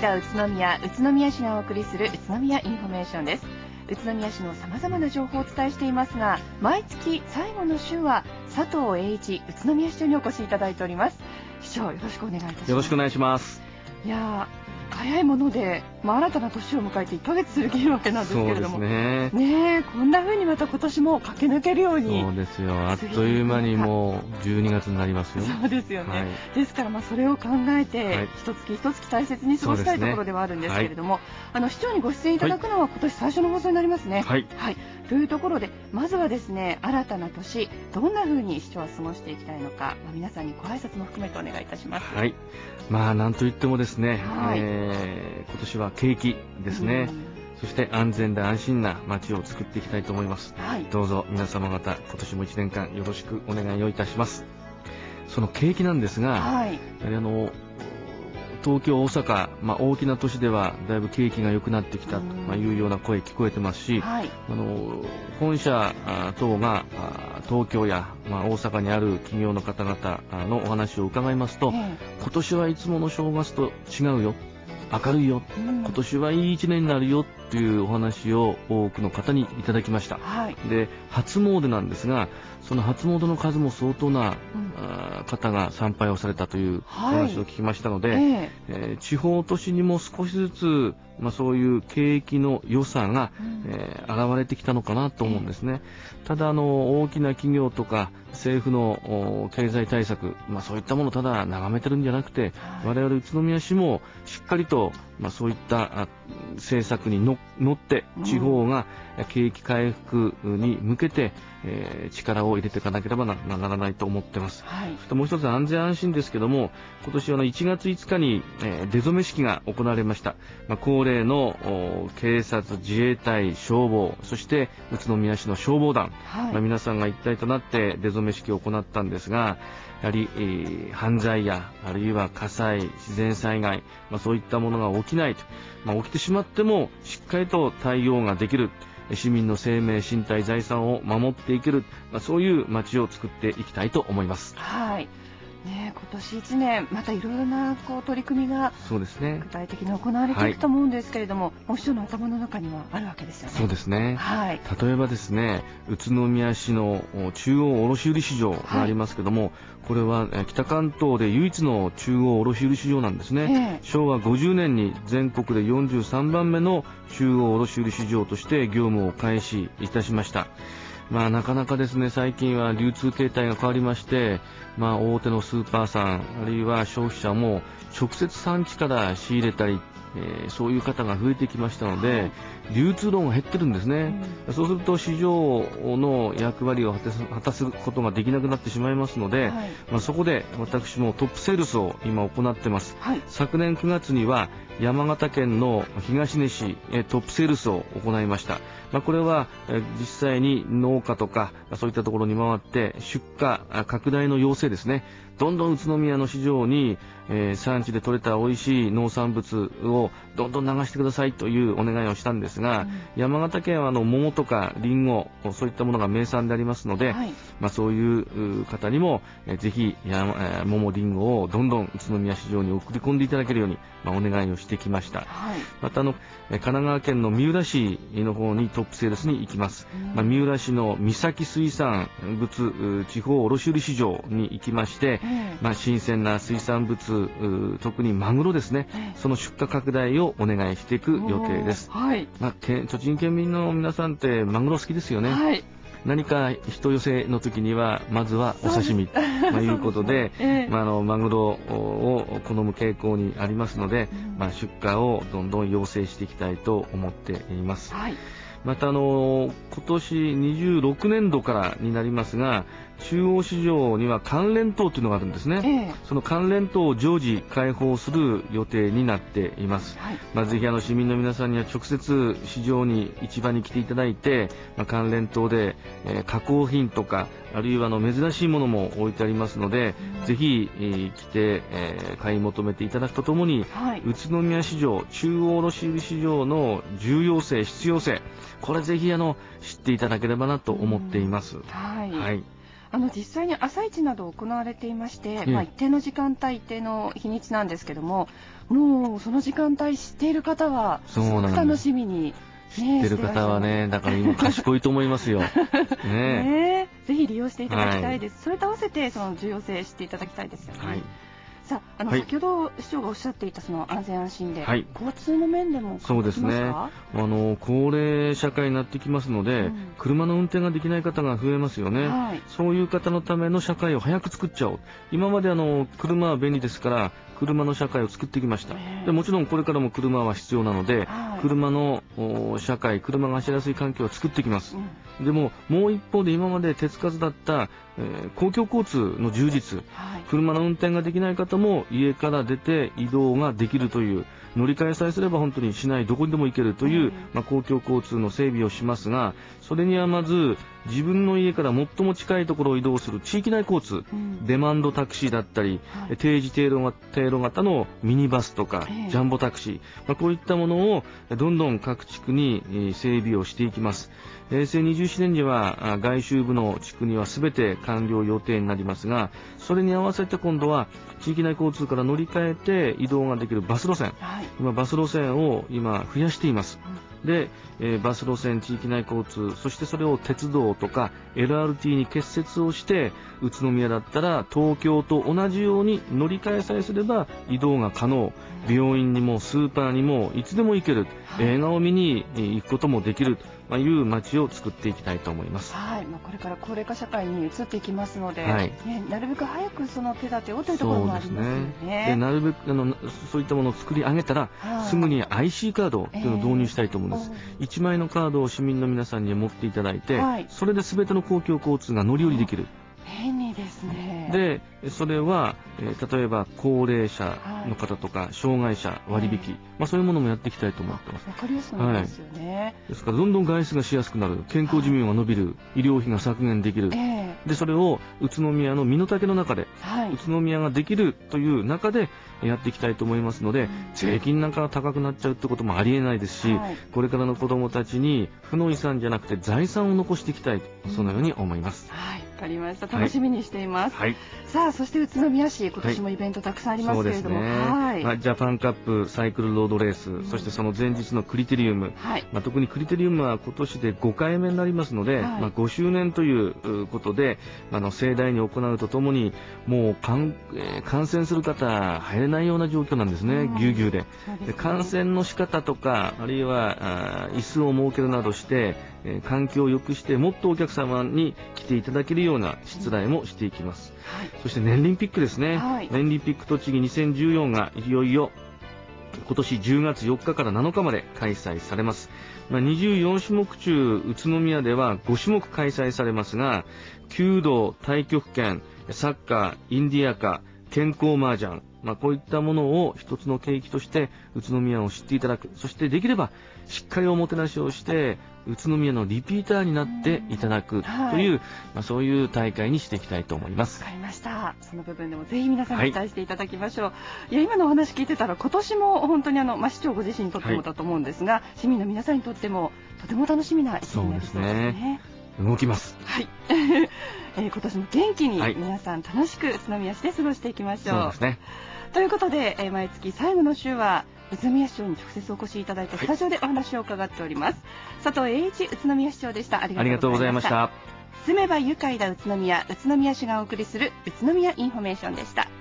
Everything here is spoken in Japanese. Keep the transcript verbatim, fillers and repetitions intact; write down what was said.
が宇都宮、宇都宮市がお送りする宇都宮インフォメーションです。宇都宮市のさまざまな情報をお伝えしていますが、毎月最後の週は佐藤栄一宇都宮市長にお越しいただいております。市長、よろしくお願いいたします。 よろしくお願いします。 いや早いもので、まあ、新たな年を迎えていっかげつ過ぎるわけなんですけれども、 そうですね。 ねえ、こんな風にまた今年も駆け抜けるように。 そうですよ。あっという間にもうじゅうにがつになりますよ。 そうですよね。 はい、 ですからまあそれを考えて、はい、一月一月大切に過ごしたいところではあるんですけれども、ね、はい、あの市長にご出演いただくのは今年最初の放送になりますね。 はい。 はい。というところで、まずはですね、新たな年、どんな風に市長は過ごしていきたいのか、まあ、皆さんにご挨拶も含めてお願いいたします。 はい。まあなんといってもですね、 はい、 えー、今年は景気ですね。そして安全で安心な街を作っていきたいと思います。はい、どうぞ皆様方、今年もいちねんかんよろしくお願いをいたします。その景気なんですが、はい、あの東京、大阪、まあ、大きな都市ではだいぶ景気が良くなってきたというような声聞こえてますし、はい、あの本社等が東京や、まあ、大阪にある企業の方々のお話を伺いますと、えー、今年はいつもの正月と違うよ、明るいよ、うん、今年はいい一年になるよというお話を多くの方にいただきました。はい、で、初詣なんですが、その初詣の数も相当な、うん、方が参拝をされたというお話を聞きましたので、はい、えーえー、地方都市にも少しずつ、まあ、そういう景気の良さが、うんえー、現れてきたのかなと思うんですね。えー、ただあの大きな企業とか政府の経済対策、まあ、そういったものをただ眺めてるんじゃなくて、はい、我々宇都宮市もしっかりと、まあ、そういった政策にの乗って地方が景気回復に向けて、えー、力を入れていかなければ な, ならないと思ってます。はい、そしてもう一つ安全安心ですけども、今年はのいちがついつかに、えー、出初め式が行われました。まあ、恒例の警察、自衛隊、消防、そして宇都宮市の消防団、はいまあ、皆さんが一体となって出初め式を行ったんですが、やはり、えー、犯罪やあるいは火災、自然災害、まあ、そういったものが起きないと、まあ、起きてしまってもしっかりと対応ができる、市民の生命、身体、財産を守っていける、まあ、そういう街を作っていきたいと思います。 はいね、今年いちねんまたいろいろなこう取り組みがそうです、ね、具体的に行われていくと思うんですけれども、はい、市長の頭の中にはあるわけですよね。 そうですね、はい、例えばですね、宇都宮市の中央卸売市場がありますけども、はい、これは北関東で唯一の中央卸売市場なんですね。しょうわごじゅうねんに全国でよんじゅうさんばんめの中央卸売市場として業務を開始いたしました。まあ、なかなかですね、最近は流通形態が変わりまして、まあ、大手のスーパーさん、あるいは消費者も直接産地から仕入れたり、えー、そういう方が増えてきましたので、はい、流通量が減ってるんですね。うん、そうすると市場の役割を果たす、果たすことができなくなってしまいますので、はい、まあ、そこで私もトップセールスを今行ってます。はい、昨年くがつには山形県の東根市へトップセールスを行いました。まあ、これは実際に農家とかそういったところに回って出荷拡大の要請ですね。どんどん宇都宮の市場に、えー、産地で採れた美味しい農産物をどんどん流してくださいというお願いをしたんですが、うん、山形県はあの桃とかリンゴ、そういったものが名産でありますので、はい、まあ、そういう方にも、えー、ぜひや、えー、桃リンゴをどんどん宇都宮市場に送り込んでいただけるように、まあ、お願いをしてきました。はい、またあの神奈川県の三浦市の方にトップセールスに行きます。うん、まあ、三浦市の三崎水産物地方卸売市場に行きまして、まあ、新鮮な水産物、特にマグロですね、その出荷拡大をお願いしていく予定です。はい、まあ、栃木県民の皆さんってマグロ好きですよね。はい、何か人寄せの時にはまずはお刺身ということで、でねえーまあ、あのマグロを好む傾向にありますので、うんまあ、出荷をどんどん要請していきたいと思っています。はい、またあの今年にじゅうろくねんどからになりますが、中央市場には関連棟というのがあるんですね。えー、その関連棟を常時開放する予定になっています。はい、まあ、ぜひあの市民の皆さんには直接市場に市場に来ていただいて、まあ、関連棟で、えー、加工品とかあるいはあの珍しいものも置いてありますので、うん、ぜひ、えー、来て、えー、買い求めていただくとともに、はい、宇都宮市場中央卸売市場の重要性必要性、これぜひあの知っていただければなと思っています。うん、はい、はい、 あの実際に朝市など行われていまして、まあ、一定の時間帯、一定の日にちなんですけども、もうその時間帯知っている方はすごく楽しみに、ね、 知ってる方はね、だから今賢いと思いますよ。ねね、ぜひ利用していただきたいです。はい、それと合わせてその重要性知っていただきたいですよね。はい、さあ、あの、はい、先ほど市長がおっしゃっていたその安全安心で、はい、交通の面でもそうですね、あの高齢社会になってきますので、うん、車の運転ができない方が増えますよね。はい、そういう方のための社会を早く作っちゃおう。今まであの車は便利ですから車の社会を作ってきました。でもちろんこれからも車は必要なので、はい、車の社会、車が走りやすい環境を作ってきます。うん、でももう一方で今まで手つかずだった、えー、公共交通の充実、はい、車の運転ができない方も家から出て移動ができるという、乗り換えさえすれば本当に市内どこにでも行けるという、まあ、公共交通の整備をしますが、それにはまず自分の家から最も近いところを移動する地域内交通、うん、デマンドタクシーだったり、はい、定時定路型のミニバスとか、えー、ジャンボタクシー、まあ、こういったものをどんどん各地区に整備をしていきます。へいせいにじゅうななねんには外周部の地区には全て完了予定になりますが、それに合わせて今度は地域内交通から乗り換えて移動ができるバス路線、はい、今バス路線を今増やしています。うん、で、えー、バス路線、地域内交通、そしてそれを鉄道とか エルアールティー に結節をして、宇都宮だったら東京と同じように乗り換えさえすれば移動が可能、病院にもスーパーにもいつでも行ける、はい、映画を見に行くこともできるという街を作っていきたいと思います。 はい、まあ、これから高齢化社会に移っていきますので、はい、ね、なるべく早くその手立てをというところもありますよね。 そうですね。で、なるべくあのそういったものを作り上げたら、すぐに アイシー カードというのを導入したいと思うんです。えー、いちまいのカードを市民の皆さんに持っていただいて、はい、それで全ての公共交通が乗り降りできる。 便利ですね。 で、それは、えー、例えば高齢者の方とか、はい、障害者割引、えーまあ、そういうものもやっていきたいと思ってます。 わかりやすくなりますよね。はい、 ですからどんどん外出がしやすくなる、健康寿命が伸びる、はい、医療費が削減できる、えー、でそれを宇都宮の身の丈の中で、はい、宇都宮ができるという中でやっていきたいと思いますので、うん、税金なんかが高くなっちゃうってこともありえないですし、はい、これからの子どもたちに負の遺産じゃなくて財産を残していきたい、うん、そのように思います。 はい、わかりました。楽しみにしています。はい、さあ、そして宇都宮市、今年もイベントたくさんありますけれども、はい、そうですね、はい、 まあ、ジャパンカップサイクルロードレース、うん、そしてその前日のクリテリウム、はい、まあ、特にクリテリウムは今年でごかいめになりますので、はい、まあ、ごしゅうねんということであの盛大に行うとともに、もう感、えー、感染する方入れないような状況なんですね、うん、ぎゅうぎゅうで。で、感染の仕方とか、あるいはあ椅子を設けるなどして、えー、環境を良くしてもっとお客様に来ていただけるようなしつらいもしていきます。うん、はい、そして年輪ピックですね、はい、年輪ピック栃木にせんじゅうよんがいよいよ今年じゅうがつよっかからなのかまで開催されます。まあ、にじゅうよんしゅもく中、宇都宮ではごしゅもく開催されますが、弓道、太極拳、サッカー、インディアカ、健康麻雀、まあ、こういったものを一つの契機として宇都宮を知っていただく、そしてできればしっかりおもてなしをして宇都宮のリピーターになっていただくという、はい、まあ、そういう大会にしていきたいと思います。 わかりました。その部分でもぜひ皆さんに期待していただきましょう。はい、いや、今のお話聞いてたら今年も本当にあの、まあ、市長ご自身にとってもだと思うんですが、はい、市民の皆さんにとってもとても楽しみな一年になりそうですね。そうですね。 動きます。 はい。えー、今年も元気に皆さん楽しく宇都宮市で過ごしていきましょう。 そうですね。 ということで、えー、毎月最後の週は宇都宮市長に直接お越しいただいてスタジオでお話を伺っております。はい、佐藤栄一宇都宮市長でした。ありがとうございました。住めば愉快な宇都宮、宇都宮市がお送りする宇都宮インフォメーションでした。